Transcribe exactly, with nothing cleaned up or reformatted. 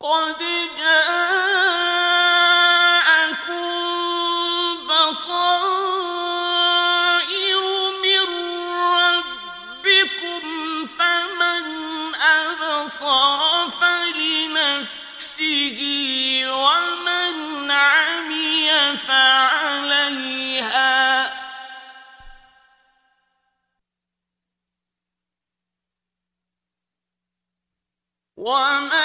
قَدْ جَاءَكُم بَصَائِرُ مِن رَّبِّكُمْ ۖ فَمَنْ أَبْصَرَ فَلِنَفْسِهِ وَمَنْ عَمِيَ فَعَلَيْهَا ۚ وَمَا